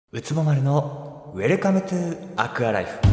うつぼ丸のウェルカムトゥアクアライフ。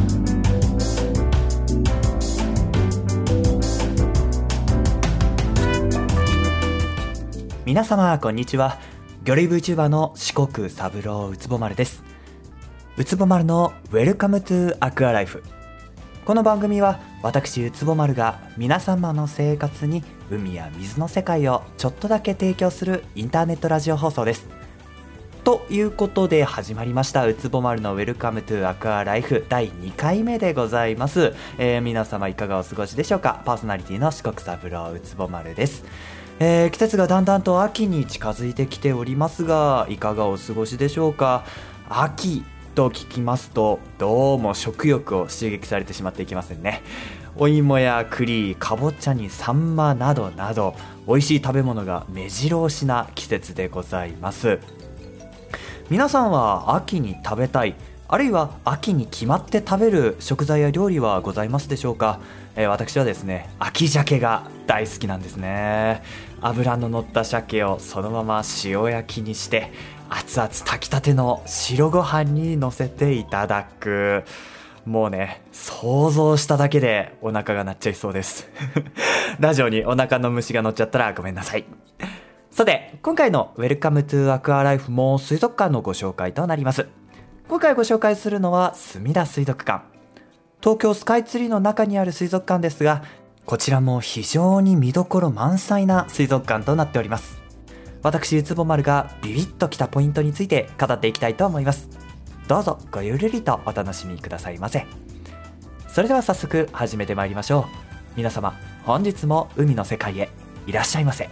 皆様こんにちは。魚類 VTuber の四国三郎うつぼ丸です。うつぼ丸のウェルカムトゥアクアライフ。この番組は私うつぼ丸が皆様の生活に海や水の世界をちょっとだけ提供するインターネットラジオ放送です。ということで始まりましたうつぼ丸のウェルカムトゥアクアライフ第2回目でございます。皆様いかがお過ごしでしょうか。パーソナリティの四国三郎うつぼ丸です。季節がだんだんと秋に近づいてきておりますが、いかがお過ごしでしょうか。秋と聞きますとどうも食欲を刺激されてしまっていきませんね。お芋や栗、かぼちゃにサンマなどなど美味しい食べ物が目白押しな季節でございます。皆さんは秋に食べたい、あるいは秋に決まって食べる食材や料理はございますでしょうか。私はですね、秋鮭が大好きなんですね。脂の乗った鮭をそのまま塩焼きにして熱々炊きたての白ご飯に乗せていただく。もうね、想像しただけでお腹が鳴っちゃいそうですラジオにお腹の虫が乗っちゃったらごめんなさい。さて、今回の Welcome to Aqua Life も水族館のご紹介となります。今回ご紹介するのはすみだ水族館。東京スカイツリーの中にある水族館ですが、こちらも非常に見どころ満載な水族館となっております。私うつぼ丸がビビッときたポイントについて語っていきたいと思います。どうぞごゆるりとお楽しみくださいませ。それでは早速始めてまいりましょう。皆様本日も海の世界へいらっしゃいませ。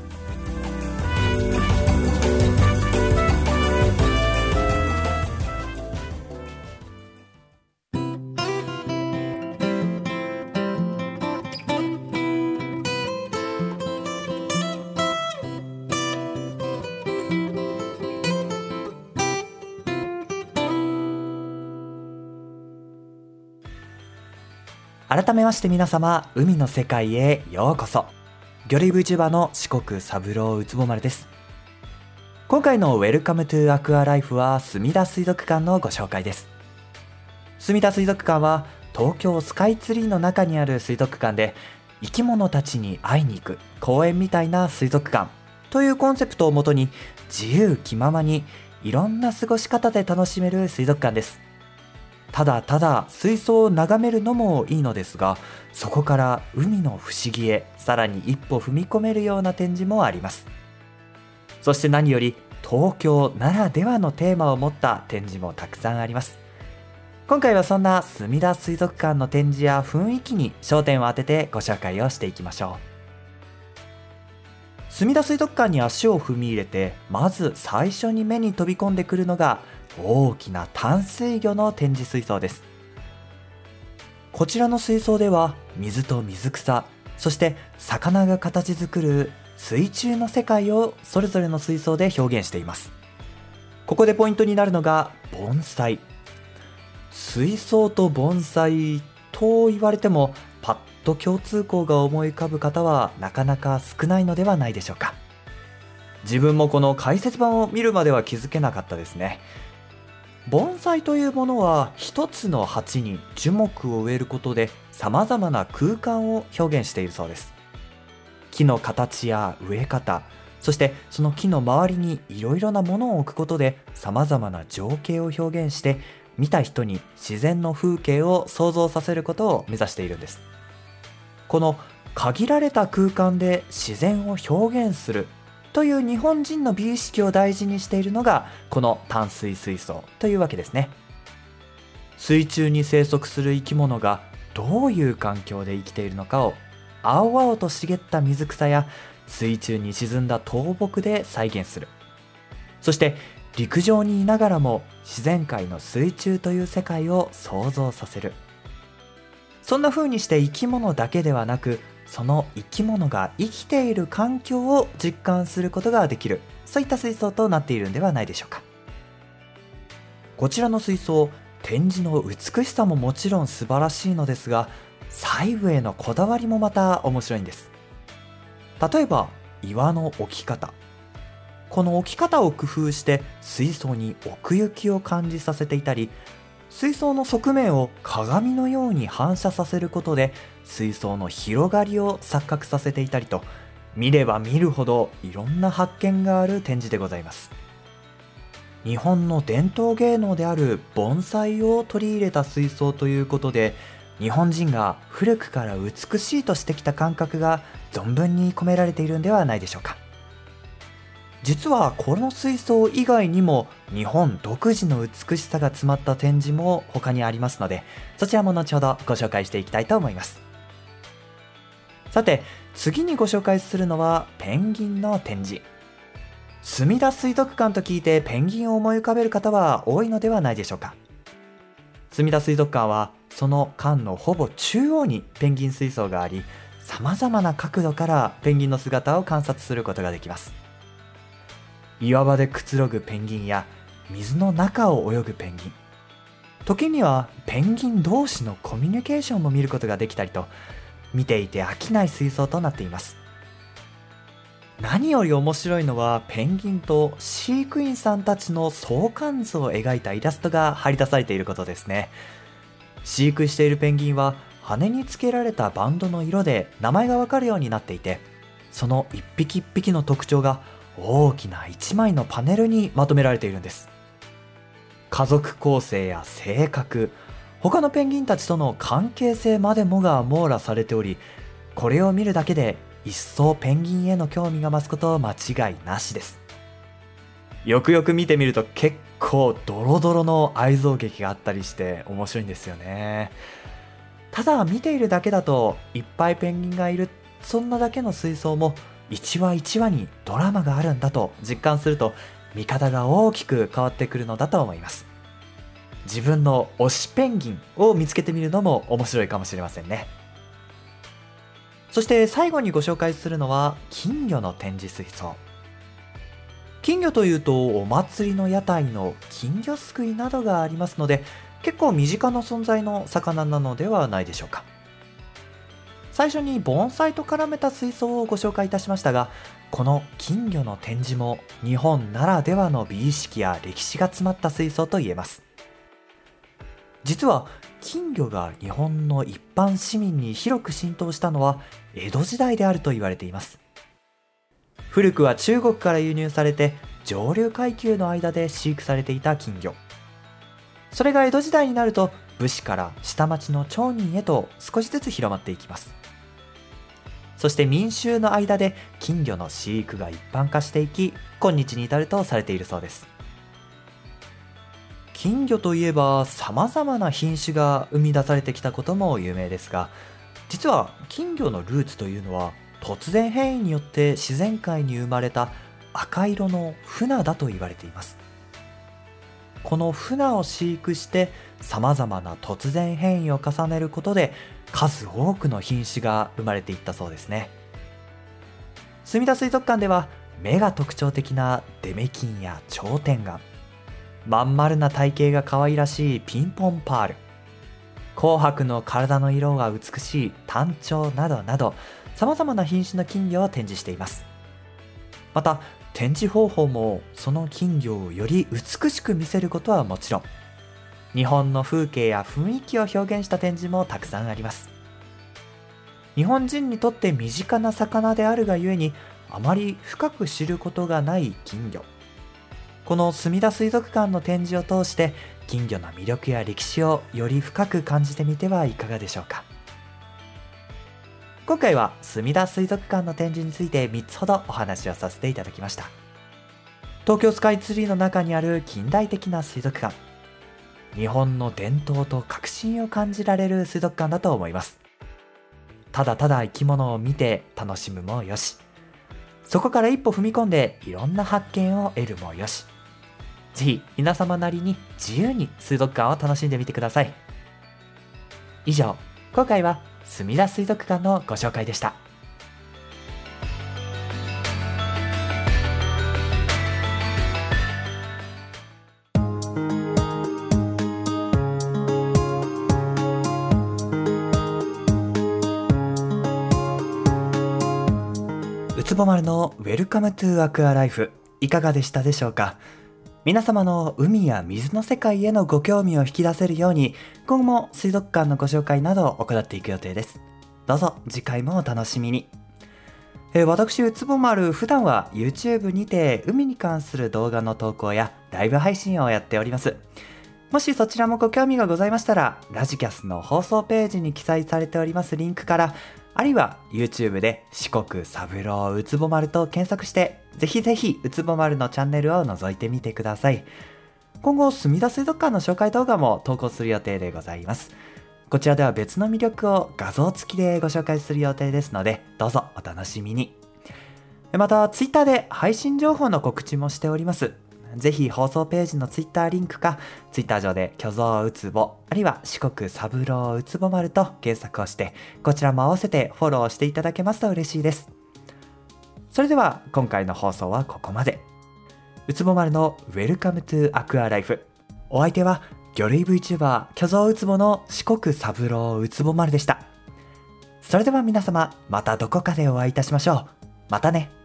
改めまして皆様、海の世界へようこそ。魚類 VTuber の四国三郎うつぼ丸です。今回の Welcome to Aqua Life はすみだ水族館のご紹介です。すみだ水族館は東京スカイツリーの中にある水族館で、生き物たちに会いに行く公園みたいな水族館というコンセプトをもとに、自由気ままにいろんな過ごし方で楽しめる水族館です。ただただ水槽を眺めるのもいいのですが、そこから海の不思議へさらに一歩踏み込めるような展示もあります。そして何より東京ならではのテーマを持った展示もたくさんあります。今回はそんなすみだ水族館の展示や雰囲気に焦点を当ててご紹介をしていきましょう。すみだ水族館に足を踏み入れて、まず最初に目に飛び込んでくるのが大きな淡水魚の展示水槽です。こちらの水槽では水と水草、そして魚が形作る水中の世界をそれぞれの水槽で表現しています。ここでポイントになるのが盆栽。水槽と盆栽と言われてもパッと共通項が思い浮かぶ方はなかなか少ないのではないでしょうか。自分もこの解説版を見るまでは気づけなかったですね。盆栽というものは一つの鉢に樹木を植えることで様々な空間を表現しているそうです。木の形や植え方、そしてその木の周りにいろいろなものを置くことで様々な情景を表現して、見た人に自然の風景を想像させることを目指しているんです。この限られた空間で自然を表現するという日本人の美意識を大事にしているのがこの淡水水槽というわけですね。水中に生息する生き物がどういう環境で生きているのかを青々と茂った水草や水中に沈んだ倒木で再現する。そして陸上にいながらも自然界の水中という世界を想像させる。そんな風にして生き物だけではなく、その生き物が生きている環境を実感することができる、そういった水槽となっているんではないでしょうか。こちらの水槽、展示の美しさももちろん素晴らしいのですが、細部へのこだわりもまた面白いんです。例えば岩の置き方、 この置き方を工夫して水槽に奥行きを感じさせていたり、水槽の側面を鏡のように反射させることで水槽の広がりを錯覚させていたりと、見れば見るほどいろんな発見がある展示でございます。日本の伝統芸能である盆栽を取り入れた水槽ということで、日本人が古くから美しいとしてきた感覚が存分に込められているんではないでしょうか。実はこの水槽以外にも日本独自の美しさが詰まった展示も他にありますので、そちらも後ほどご紹介していきたいと思います。さて、次にご紹介するのはペンギンの展示。すみだ水族館と聞いてペンギンを思い浮かべる方は多いのではないでしょうか。すみだ水族館はその館のほぼ中央にペンギン水槽があり、様々な角度からペンギンの姿を観察することができます。岩場でくつろぐペンギンや水の中を泳ぐペンギン、時にはペンギン同士のコミュニケーションも見ることができたりと、見ていて飽きない水槽となっています。何より面白いのはペンギンと飼育員さんたちの相関図を描いたイラストが貼り出されていることですね。飼育しているペンギンは羽につけられたバンドの色で名前がわかるようになっていて、その一匹一匹の特徴が大きな一枚のパネルにまとめられているんです。家族構成や性格、他のペンギンたちとの関係性までもが網羅されており、これを見るだけで一層ペンギンへの興味が増すこと間違いなしです。よくよく見てみると結構ドロドロの愛憎劇があったりして面白いんですよね。ただ見ているだけだといっぱいペンギンがいる、そんなだけの水槽も一話一話にドラマがあるんだと実感すると、見方が大きく変わってくるのだと思います。自分の推しペンギンを見つけてみるのも面白いかもしれませんね。そして最後にご紹介するのは金魚の展示水槽。金魚というとお祭りの屋台の金魚すくいなどがありますので、結構身近な存在の魚なのではないでしょうか。最初に盆栽と絡めた水槽をご紹介いたしましたが、この金魚の展示も日本ならではの美意識や歴史が詰まった水槽と言えます。実は金魚が日本の一般市民に広く浸透したのは江戸時代であると言われています。古くは中国から輸入されて上流階級の間で飼育されていた金魚。それが江戸時代になると武士から下町の町人へと少しずつ広まっていきます。そして民衆の間で金魚の飼育が一般化していき、今日に至るとされているそうです。金魚といえば様々な品種が生み出されてきたことも有名ですが、実は金魚のルーツというのは突然変異によって自然界に生まれた赤色のフナだと言われています。このフナを飼育して様々な突然変異を重ねることで数多くの品種が生まれていったそうですね。すみだ水族館では目が特徴的なデメキンや頂点眼、まん丸な体型が可愛らしいピンポンパール、紅白の体の色が美しいタンチョウなどなど様々な品種の金魚を展示しています。また展示方法もその金魚をより美しく見せることはもちろん、日本の風景や雰囲気を表現した展示もたくさんあります。日本人にとって身近な魚であるがゆえにあまり深く知ることがない金魚。このすみだ水族館の展示を通して金魚の魅力や歴史をより深く感じてみてはいかがでしょうか。今回はすみだ水族館の展示について3つほどお話をさせていただきました。東京スカイツリーの中にある近代的な水族館、日本の伝統と革新を感じられる水族館だと思います。ただただ生き物を見て楽しむもよし、そこから一歩踏み込んでいろんな発見を得るもよし、ぜひ皆様なりに自由に水族館を楽しんでみてください。以上、今回はすみだ水族館のご紹介でした。うつぼ丸のウェルカムトゥアクアライフ。 いかがでしたでしょうか。皆様の海や水の世界へのご興味を引き出せるように、今後も水族館のご紹介などを行っていく予定です。どうぞ次回もお楽しみに。私、うつぼ丸、普段は YouTube にて海に関する動画の投稿やライブ配信をやっております。もしそちらもご興味がございましたら、ラジキャスの放送ページに記載されておりますリンクから、あるいは YouTube で四国三郎うつぼ丸と検索して、ぜひぜひうつぼ丸のチャンネルを覗いてみてください。今後、すみだ水族館の紹介動画も投稿する予定でございます。こちらでは別の魅力を画像付きでご紹介する予定ですので、どうぞお楽しみに。また、Twitter で配信情報の告知もしております。ぜひ放送ページの Twitter リンクか、Twitter 上で巨像うつぼ、あるいは四国三郎うつぼ丸と検索をして、こちらも合わせてフォローしていただけますと嬉しいです。それでは今回の放送はここまで。うつぼ丸の Welcome to Aqua Life。お相手は魚類 VTuber 巨像うつぼの四国三郎うつぼ丸でした。それでは皆様、またどこかでお会いいたしましょう。またね。